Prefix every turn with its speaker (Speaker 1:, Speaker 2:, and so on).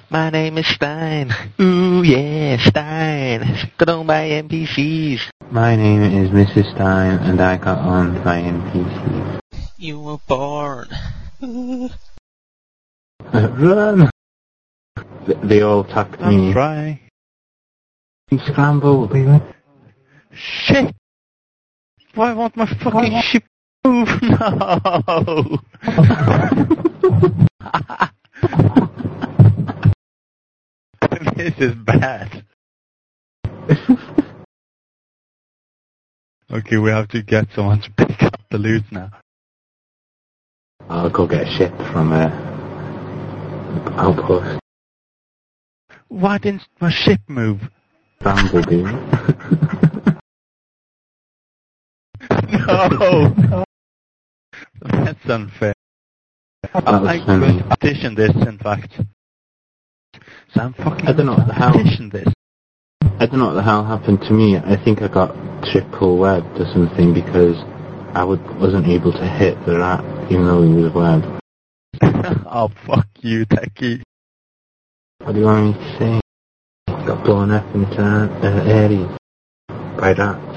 Speaker 1: My name is Stein. Ooh yeah, Stein. Got owned by NPCs.
Speaker 2: My name is Mrs. Stein, and I got owned by NPCs.
Speaker 1: You were born.
Speaker 2: Run! They all attacked me.
Speaker 1: I'm trying.
Speaker 2: You scramble, baby.
Speaker 1: Shit! Why won't my fucking ship move? No! This is bad. Okay, we have to get someone to pick up the loot now.
Speaker 2: I'll go get a ship from a outpost.
Speaker 1: Why didn't my ship move?
Speaker 2: Scramble, baby.
Speaker 1: No! That's unfair. I'm going to petition this, in fact. So I'm fucking
Speaker 2: I don't know what the hell.
Speaker 1: petition this.
Speaker 2: I don't know what the hell happened to me. I think I got triple webbed or something because I wasn't able to hit the rat even though he was webbed.
Speaker 1: Oh, fuck you, Techie.
Speaker 2: What do you want me to say? Got blown up into Aries by that.